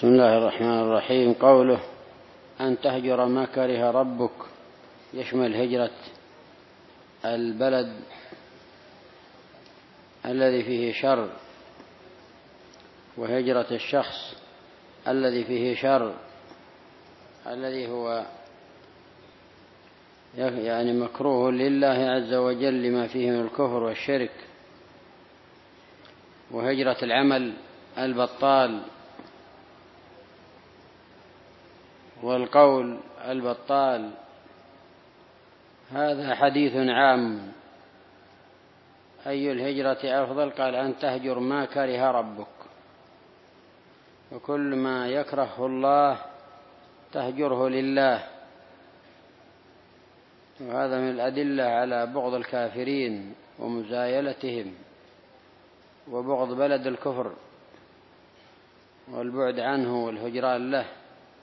بسم الله الرحمن الرحيم. قوله أن تهجر ما كره ربك يشمل هجرة البلد الذي فيه شر، وهجرة الشخص الذي فيه شر، الذي هو يعني مكروه لله عز وجل لما فيه من الكفر والشرك، وهجرة العمل البطال والقول البطال. هذا حديث عام. أي الهجرة أفضل؟ قال أن تهجر ما كره ربك، وكل ما يكره الله تهجره لله. وهذا من الأدلة على بغض الكافرين ومزايلتهم وبغض بلد الكفر والبعد عنه والهجران له،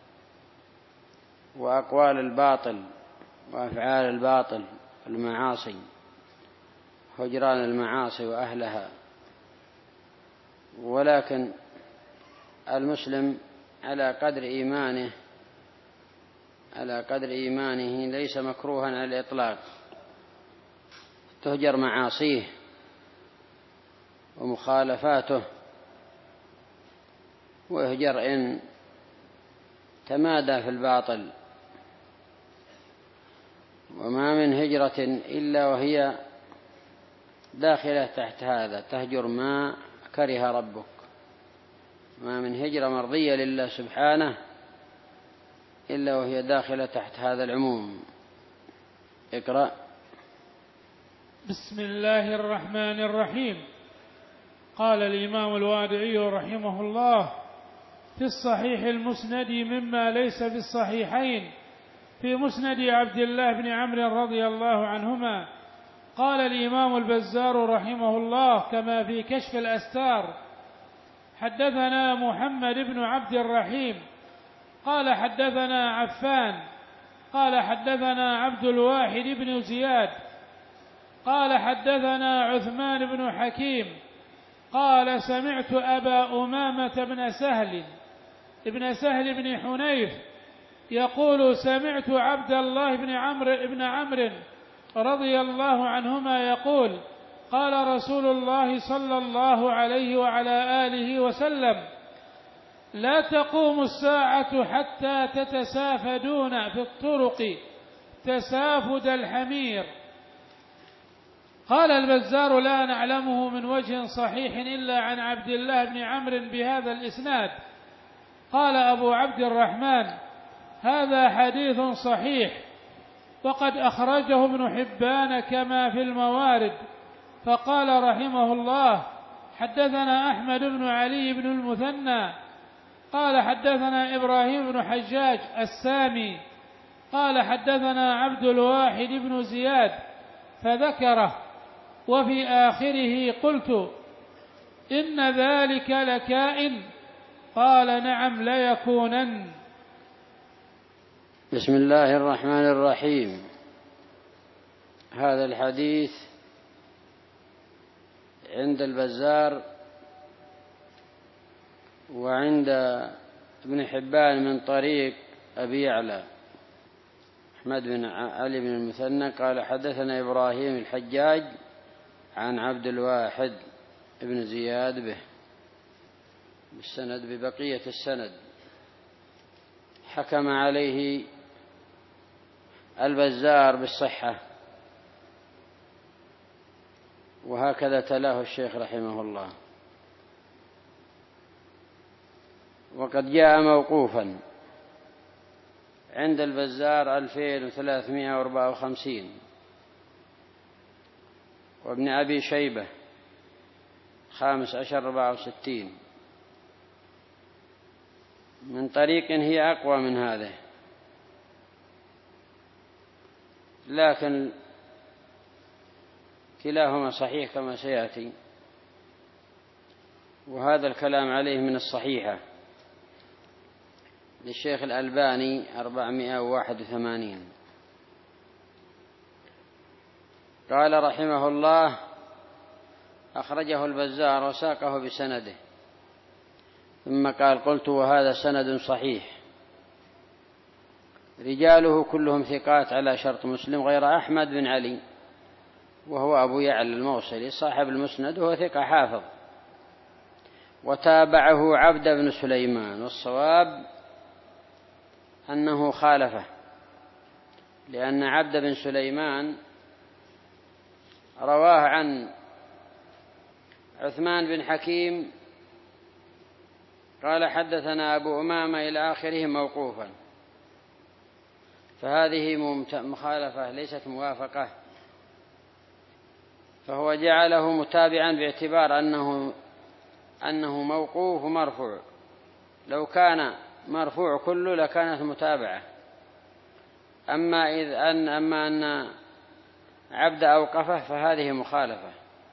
وأقوال الباطل وأفعال الباطل، المعاصي، هجران المعاصي وأهلها. ولكن المسلم على قدر إيمانه ليس مكروها على الإطلاق، تهجر معاصيه ومخالفاته، ويهجر إن تمادى في الباطل. وما من هجرة إلا وهي داخلة تحت هذا، تهجر ما كره ربك. ما من هجرة مرضية لله سبحانه إلا وهي داخلة تحت هذا العموم. اقرأ. بسم الله الرحمن الرحيم. قال الإمام الوادعي رحمه الله: في الصحيح المسند مما ليس في الصحيحين، في مسند عبد الله بن عمرو رضي الله عنهما، قال الإمام البزار رحمه الله كما في كشف الأستار: حدثنا محمد بن عبد الرحيم قال حدثنا عفان قال حدثنا عبد الواحد بن زياد قال حدثنا عثمان بن حكيم قال سمعت أبا أمامة بن سهل بن حنيف يقول: سمعت عبد الله بن عمرو رضي الله عنهما يقول: قال رسول الله صلى الله عليه وعلى آله وسلم: لا تقوم الساعة حتى تتسافدون في الطرق تسافد الحمير. قال البزار: لا نعلمه من وجه صحيح إلا عن عبد الله بن عمرو بهذا الإسناد. قال أبو عبد الرحمن: هذا حديث صحيح، وقد أخرجه ابن حبان كما في الموارد. فقال رحمه الله: حدثنا أحمد بن علي بن المثنى قال حدثنا إبراهيم بن حجاج السامي قال حدثنا عبد الواحد بن زياد فذكره، وفي آخره قلت: إن ذلك لكائن؟ قال: نعم ليكونن. بسم الله الرحمن الرحيم. هذا الحديث عند البزار وعند ابن حبان من طريق أبي يعلى أحمد بن علي بن المثنى قال حدثنا إبراهيم الحجاج عن عبد الواحد بن زياد به بالسند ببقية السند. حكم عليه البزار بالصحة، وهكذا تلاه الشيخ رحمه الله. وقد جاء موقوفا عند البزار 2354، وابن أبي شيبة 1564 من طريق هي أقوى من هذا، لكن كلاهما صحيح كما سيأتي. وهذا الكلام عليه من الصحيحة للشيخ الألباني 481. قال رحمه الله: أخرجه البزار وساقه بسنده. ثم قال قلت وهذا سند صحيح رجاله كلهم ثقات على شرط مسلم غير أحمد بن علي وهو أبو يعلى الموصلي صاحب المسند وهو ثقة حافظ، وتابعه عبد بن سليمان، والصواب أنه خالفه، لأن عبد بن سليمان رواه عن عثمان بن حكيم قال حدثنا أبو أمامة إلى آخره موقوفا، فهذه مخالفة ليست موافقة، فهو جعله متابعا باعتبار أنه موقوف مرفوع، لو كان مرفوع كله لكانت متابعة. أما أن عبد أوقفه فهذه مخالفة.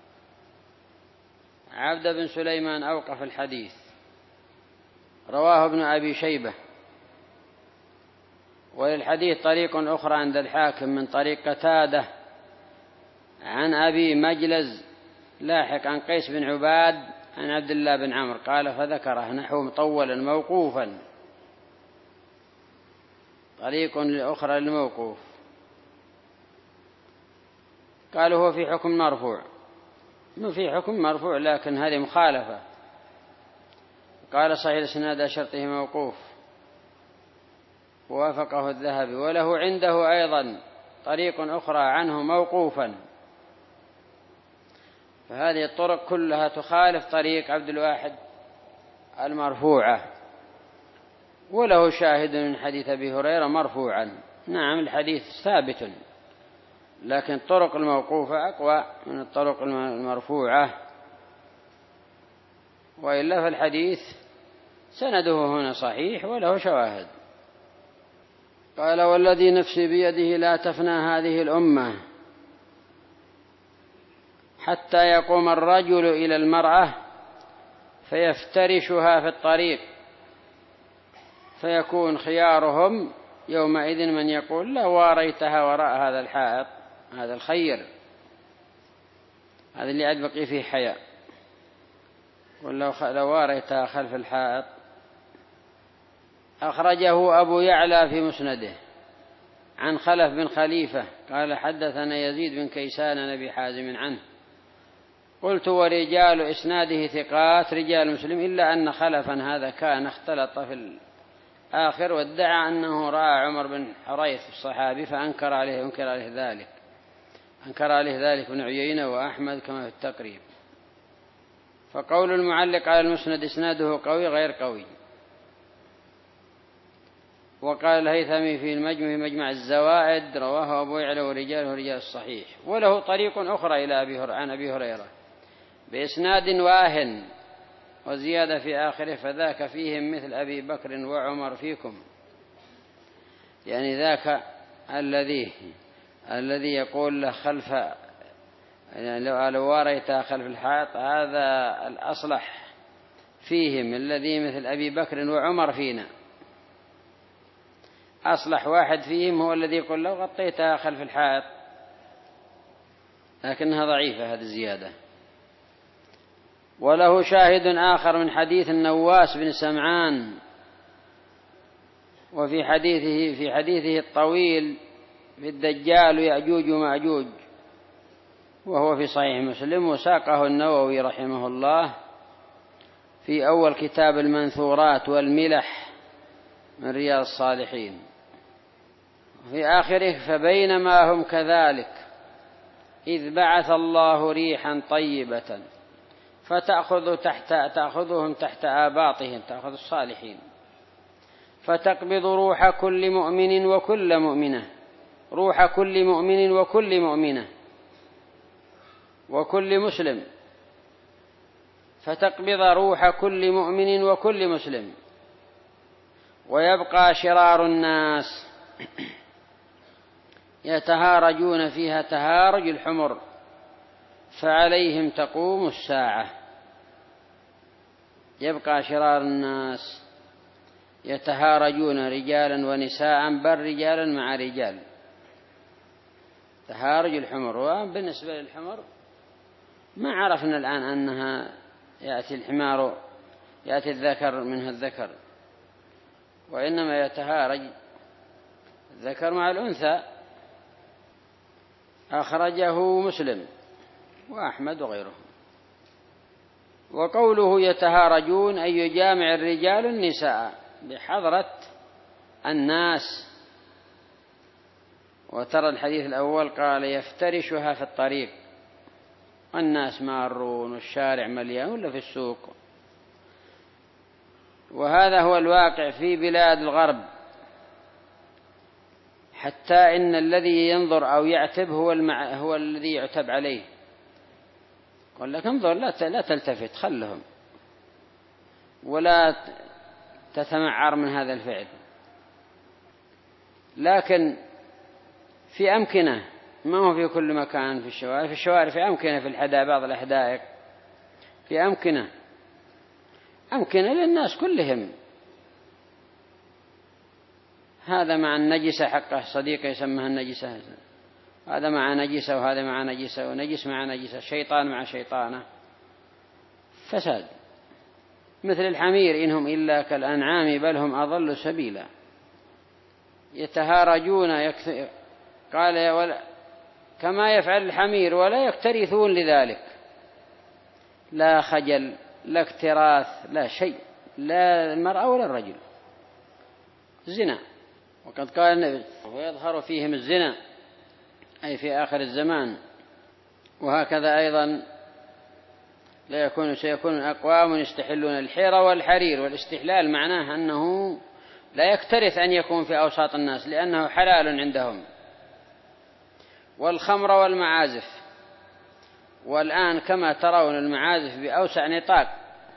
عبد بن سليمان أوقف الحديث، رواه ابن أبي شيبة، وللحديث طريق أخرى عند الحاكم من طريق قتادة عن أبي مجلز لاحق عن قيس بن عباد عن عبد الله بن عمرو قال فذكره نحو مطولا موقوفا، طريق أخرى للموقوف، قالوا هو في حكم مرفوع، في حكم مرفوع لكن هذه مخالفة. قال صحيح الإسناد شرطه موقوف، ووافقه الذهبي، وله عنده أيضا طريق أخرى عنه موقوفا، فهذه الطرق كلها تخالف طريق عبد الواحد المرفوعة. وله شاهد من حديث أبي هريرة مرفوعا، نعم الحديث ثابت، لكن الطرق الموقوفة أقوى من الطرق المرفوعة، وإلا فالحديث سنده هنا صحيح وله شواهد. قال والذي نفسي بيده لا تفنى هذه الأمة حتى يقوم الرجل إلى المرأة فيفترشها في الطريق، فيكون خيارهم يومئذ من يقول لو واريتها وراء هذا الحائط، هذا الخير، هذا اللي عاد بقي فيه حياء، لو واريتها خلف الحائط. أخرجه أبو يعلى في مسنده عن خلف بن خليفة قال حدثنا يزيد بن كيسان نبي حازم عنه، قلت ورجال إسناده ثقات رجال مسلم، إلا أن خلفا هذا كان اختلط في الآخر وادعى أنه رأى عمر بن حريث الصحابي فأنكر عليه ذلك، أنكر عليه ذلك ابن عيينة وأحمد كما في التقريب. فقول المعلق على المسند إسناده قوي غير قوي. وقال الهيثمي في مجمع الزوائد رواه أبو يعلى ورجاله رجال الصحيح، وله طريق أخرى عن أبي هريرة بإسناد واهن وزيادة في آخره فذاك فيهم مثل أبي بكر وعمر فيكم، يعني ذاك الذي يقول له خلف، يعني لو واريتها خلف الحائط، هذا الأصلح فيهم الذي مثل أبي بكر وعمر فينا، أصلح واحد فيهم هو الذي يقول لو غطيتها خلف الحائط، لكنها ضعيفة هذه الزيادة. وله شاهد آخر من حديث النواس بن سمعان، وفي حديثه الطويل في الدجال ويأجوج ومأجوج، وهو في صحيح مسلم، وساقه النووي رحمه الله في أول كتاب المنثورات والملح من رياض الصالحين. في آخره فبينما هم كذلك إذ بعث الله ريحا طيبة تأخذهم تحت آباطهم، تأخذ الصالحين، فتقبض روح كل مؤمن وكل مؤمنة، روح كل مؤمن وكل مؤمنة وكل مسلم، فتقبض روح كل مؤمن وكل مسلم، ويبقى شرار الناس يتهارجون فيها تهارج الحمر، فعليهم تقوم الساعة. يبقى شرار الناس يتهارجون رجالا ونساء، بل رجالا مع رجال، تهارج الحمر. وبالنسبة للحمر ما عرفنا الآن أنها يأتي الحمار يأتي الذكر منها الذكر، وإنما يتهارج الذكر مع الأنثى. أخرجه مسلم وأحمد وغيره. وقوله يتهارجون أي يجامع الرجال النساء بحضرة الناس. وترى الحديث الأول قال يفترشها في الطريق، والناس مارون والشارع مليان ولا في السوق. وهذا هو الواقع في بلاد الغرب، حتى إن الذي ينظر أو يعتب هو الذي يعتب عليه. قال لك انظر، لا تلتفت، خلهم ولا تتمعر من هذا الفعل. لكن في أمكنة، ما هو في كل مكان، في الشوارع في أمكنة، في الحدائق، بعض الحدائق في أمكنة للناس كلهم. هذا مع النجسة حقه، صديقه يسمها النجسة، هذا مع نجسة وهذا مع نجسة ونجس مع نجسة، شيطان مع شيطانة، فساد. مثل الحمير إنهم إلا كالأنعام بل هم أضل سبيلا. يتهارجون قال كما يفعل الحمير ولا يكترثون لذلك، لا خجل لا اكتراث لا شيء، لا المرأة ولا الرجل. الزنا، وقد قال النبي ويظهر فيهم الزنا أي في آخر الزمان. وهكذا أيضا سيكون أقوام يستحلون الحير والحرير. والاستحلال معناه أنه لا يكترث أن يكون في أوساط الناس لأنه حلال عندهم. والخمر والمعازف، والآن كما ترون المعازف بأوسع نطاق،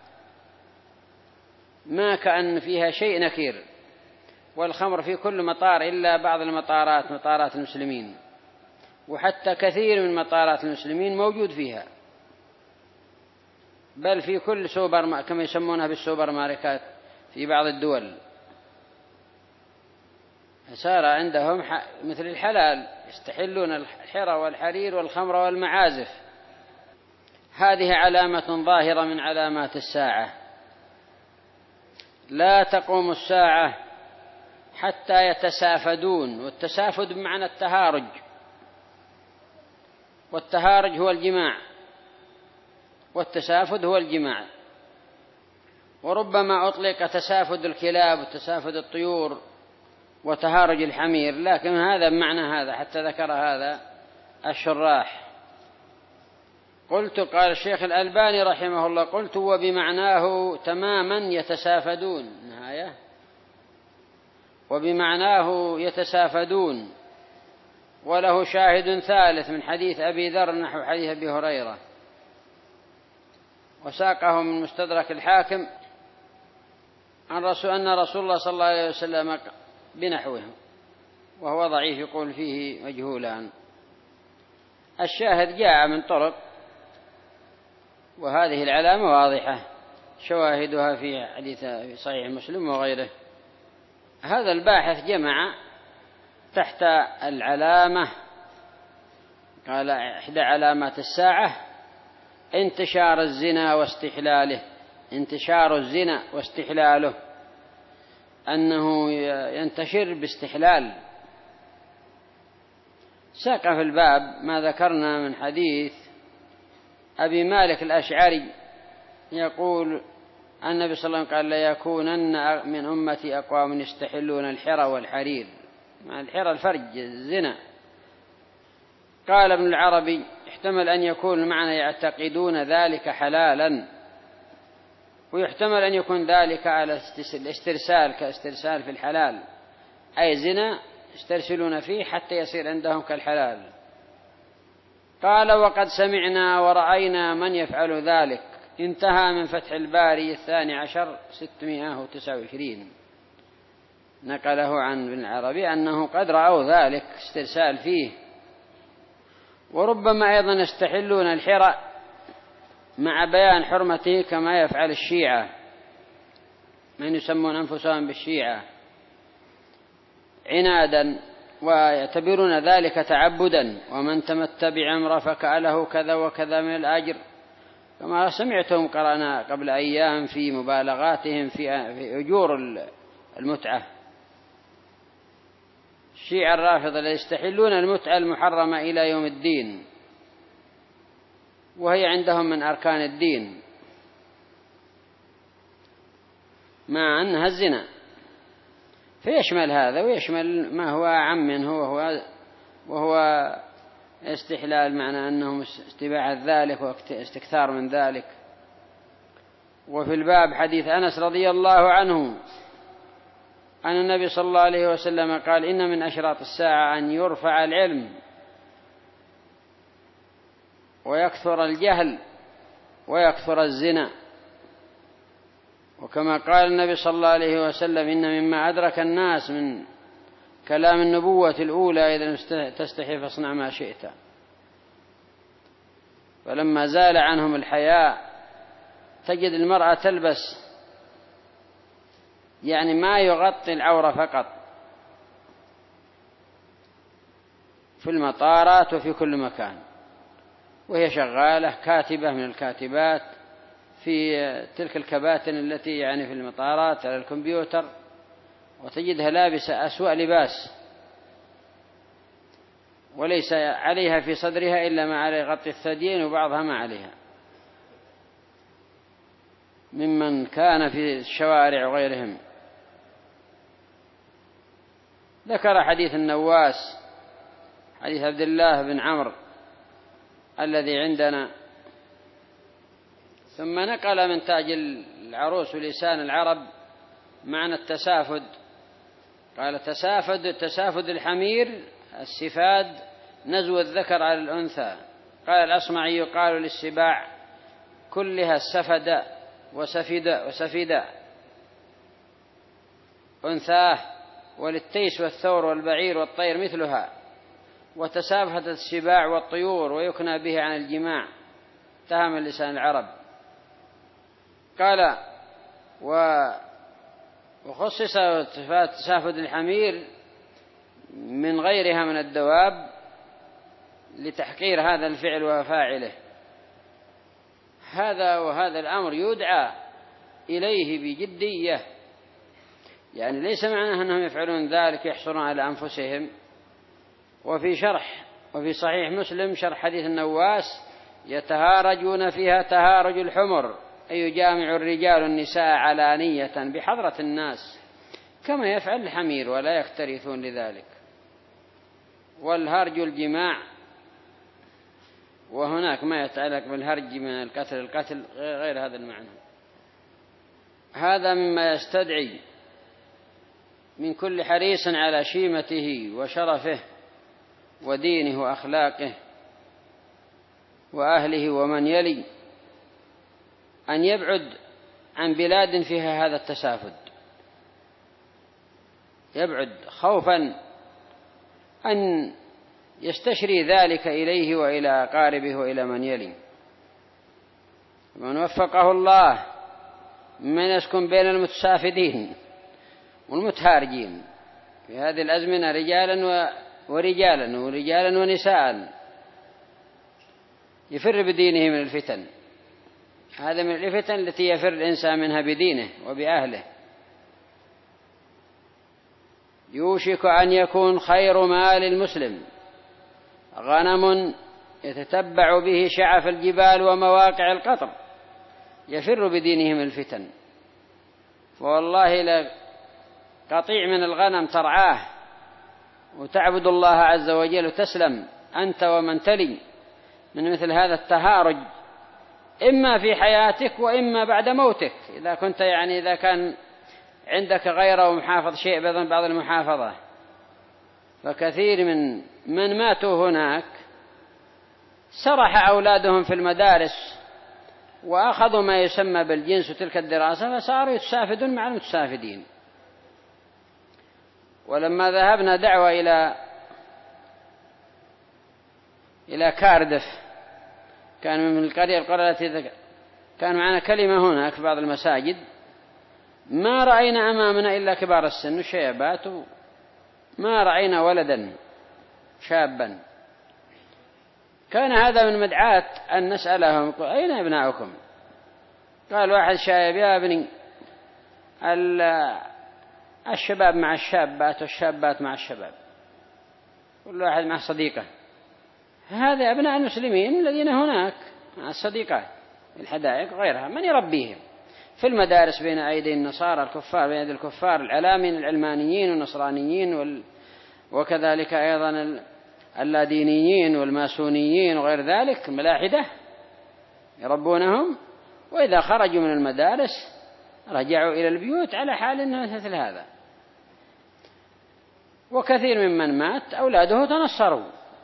ما كأن فيها شيء نكير. والخمر في كل مطار إلا بعض المطارات، مطارات المسلمين، وحتى كثير من مطارات المسلمين موجود فيها، بل في كل كما يسمونها بالسوبر ماركات في بعض الدول. صار عندهم مثل الحلال، يستحلون الحرى والحرير والخمر والمعازف. هذه علامة ظاهرة من علامات الساعة. لا تقوم الساعة حتى يتسافدون. والتسافد بمعنى التهارج، والتهارج هو الجماع، والتسافد هو الجماع. وربما أطلق تسافد الكلاب وتسافد الطيور وتهارج الحمير، لكن هذا بمعنى هذا، حتى ذكر هذا الشراح. قال الشيخ الألباني رحمه الله قلت وبمعناه تماما يتسافدون، نهاية وبمعناه يتسافدون. وله شاهد ثالث من حديث أبي ذر نحو حديث أبي هريرة، وساقه من مستدرك الحاكم أن رسول الله صلى الله عليه وسلم بنحوه، وهو ضعيف يقول فيه مجهولان. الشاهد جاء من طرق، وهذه العلامة واضحة شواهدها في حديث في صحيح مسلم وغيره. هذا الباحث جمع تحت العلامة، قال إحدى علامات الساعة انتشار الزنا واستحلاله، انتشار الزنا واستحلاله، أنه ينتشر باستحلال. ساق في الباب ما ذكرنا من حديث أبي مالك الأشعري يقول النبي صلى الله عليه وسلم قال لا يكونن من أمتي أقوام يستحلون الحرى والحرير. مع الحرى الفرج الزنا. قال ابن العربي احتمل أن يكون المعنى يعتقدون ذلك حلالا، ويحتمل أن يكون ذلك على الاسترسال كاسترسال في الحلال، أي زنا يسترسلون فيه حتى يصير عندهم كالحلال. قال وقد سمعنا ورأينا من يفعل ذلك. انتهى من فتح الباري 12 629، نقله عن ابن العربي أنه قد رأوا ذلك استرسال فيه. وربما أيضا يستحلون الحرى مع بيان حرمته كما يفعل الشيعة، من يسمون أنفسهم بالشيعة عنادا، ويعتبرون ذلك تعبدا. ومن تمتع بعمرة فكأله كذا وكذا من الأجر، كما سمعتم قرأنا قبل أيام في مبالغاتهم في أجور المتعة. الشيعة الرافضة يستحلون المتعة المحرمة إلى يوم الدين، وهي عندهم من أركان الدين، مع أنها الزنا، فيشمل هذا ويشمل ما هو أعم منه وهو استحلال، معنى أنهم استباحة ذلك واستكثار من ذلك. وفي الباب حديث أنس رضي الله عنه أن النبي صلى الله عليه وسلم قال: إن من أشراط الساعة أن يرفع العلم ويكثر الجهل ويكثر الزنا. وكما قال النبي صلى الله عليه وسلم: إن مما أدرك الناس من كلام النبوة الأولى: إذا تستحي فاصنع ما شئت. فلما زال عنهم الحياء تجد المرأة تلبس يعني ما يغطي العورة فقط في المطارات وفي كل مكان، وهي شغالة كاتبة من الكاتبات في تلك الكباتن التي يعني في المطارات على الكمبيوتر، وتجدها لابسة أسوأ لباس، وليس عليها في صدرها إلا ما عليه غطي الثديين، وبعضها ما عليها، ممن كان في الشوارع وغيرهم. ذكر حديث النواس، حديث عبد الله بن عمرو الذي عندنا، ثم نقل من تاج العروس ولسان العرب معنى التسافد. قال: تسافد الحمير السفاد نزو الذكر على الأنثى. قال الأصمعي: يقال للسباع كلها السفد وسفد أنثاه، وللتيس والثور والبعير والطير مثلها، وتسافحت السباع والطيور، ويكنى به عن الجماع تهم لسان العرب. قال: وخصص تسافد الحمير من غيرها من الدواب لتحقير هذا الفعل وفاعله. وهذا الأمر يدعى إليه بجدية، يعني ليس معناه أنهم يفعلون ذلك يحصرون على أنفسهم. وفي صحيح مسلم شرح حديث النواس: يتهارجون فيها تهارج الحمر، أي يجامع الرجال النساء علانية بحضرة الناس كما يفعل الحمير، ولا يكترثون لذلك. والهرج الجماع، وهناك ما يتعلق بالهرج من القتل غير هذا المعنى. هذا مما يستدعي من كل حريص على شيمته وشرفه ودينه وأخلاقه وأهله ومن يلي أن يبعد عن بلاد فيها هذا التسافد، يبعد خوفا أن يستشري ذلك إليه وإلى أقاربه وإلى من يلي. من وفقه الله من يسكن بين المتسافدين والمتهارجين في هذه الأزمنة ورجالا ونساء، يفر بدينه من الفتن. هذا من الفتن التي يفر الإنسان منها بدينه وبأهله. يوشك أن يكون خير مال المسلم غنم يتتبع به شعف الجبال ومواقع القطر، يفر بدينه من الفتن. فوالله لقطيع من الغنم ترعاه وتعبد الله عز وجل وتسلم أنت ومن تلي من مثل هذا التهارج، إما في حياتك وإما بعد موتك، إذا كان عندك غيره ومحافظ شيء بعض المحافظة. فكثير من ماتوا هناك سرح أولادهم في المدارس وأخذوا ما يسمى بالجنس وتلك الدراسة، فصاروا يتسافدون مع المتسافدين. ولما ذهبنا دعوة إلى كاردف، كان من القرية التي كان معنا كلمة هناك في بعض المساجد، ما رأينا أمامنا إلا كبار السن والشيبات، ما رأينا ولدا شابا. كان هذا من مدعاة أن نسألهم أين أبناؤكم؟ قال واحد شايب يا ابني الشباب مع الشابات والشابات مع الشباب، كل واحد مع صديقه. هذا أبناء المسلمين الذين هناك مع الصديقات الحدائق وغيرها، من يربيهم؟ في المدارس بين أيدي النصارى الكفار، بين أيدي الكفار العلامين العلمانيين والنصرانيين وكذلك أيضا اللادينيين والماسونيين وغير ذلك ملاحدة يربونهم، وإذا خرجوا من المدارس رجعوا إلى البيوت على حال مثل هذا. وكثير ممن مات أولاده تنصروا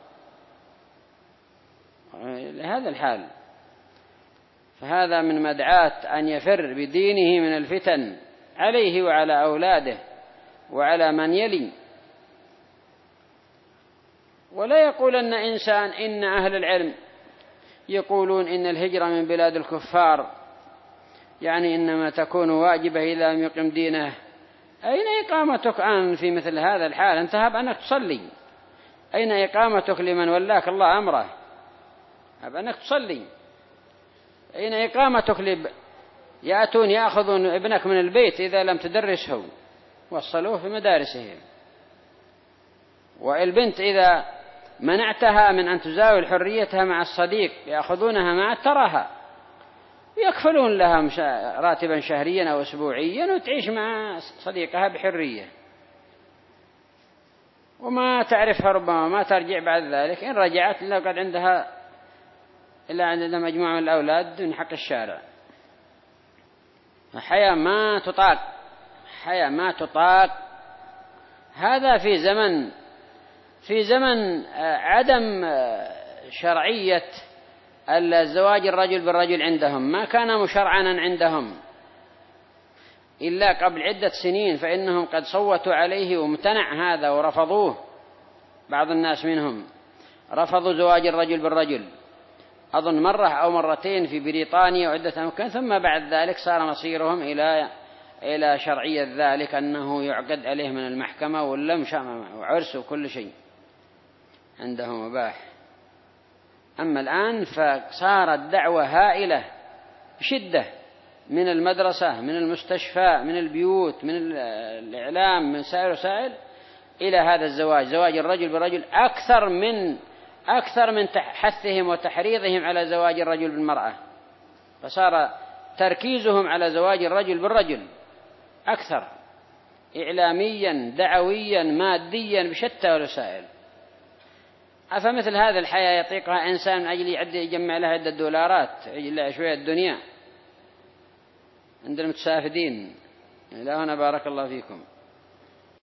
لهذا الحال. فهذا من مدعاة أن يفر بدينه من الفتن عليه وعلى أولاده وعلى من يلي. ولا يقولن إنسان إن أهل العلم يقولون إن الهجرة من بلاد الكفار يعني إنما تكون واجبة إذا لم يقم دينه. أين إقامتك أن في مثل هذا الحال؟ أنت هب أنك تصلي. أين إقامتك لمن ولاك الله أمره؟ هب أنك تصلي. أين إقامتك يأتون يأخذون ابنك من البيت إذا لم تدرسه وصلوه في مدارسهم. والبنت إذا منعتها من أن تزاول حريتها مع الصديق يأخذونها مع تراها ويكفلون لها راتبا شهريا أو أسبوعيا وتعيش مع صديقها بحرية، وما تعرفها ربما ما ترجع بعد ذلك. إن رجعت لقد عندها إلا عندنا مجموعة من الأولاد من حق الشارع. حياة ما تطاق، حياة ما تطاق. هذا في زمن عدم شرعية الزواج الرجل بالرجل عندهم، ما كان مشرعنا عندهم إلا قبل عدة سنين، فإنهم قد صوتوا عليه وامتنع هذا ورفضوه. بعض الناس منهم رفضوا زواج الرجل بالرجل أظن مرة أو مرتين في بريطانيا وعدة أماكن، ثم بعد ذلك صار مصيرهم إلى شرعية ذلك أنه يعقد عليه من المحكمة واللمش وعرس وكل شيء عندهم مباح. أما الآن فصارت دعوة هائلة بشدة من المدرسة، من المستشفى، من البيوت، من الإعلام، من سائر وسائل إلى هذا الزواج، زواج الرجل بالرجل، أكثر من حثهم وتحريضهم على زواج الرجل بالمرأة. فصار تركيزهم على زواج الرجل بالرجل أكثر، إعلاميا دعويا ماديا بشتى الوسائل. أفمثل هذا الحياة يطيقها إنسان من أجل يجمع لها عدة دولارات إلا شوية الدنيا؟ عند المتسافدين. إلى هنا بارك الله فيكم.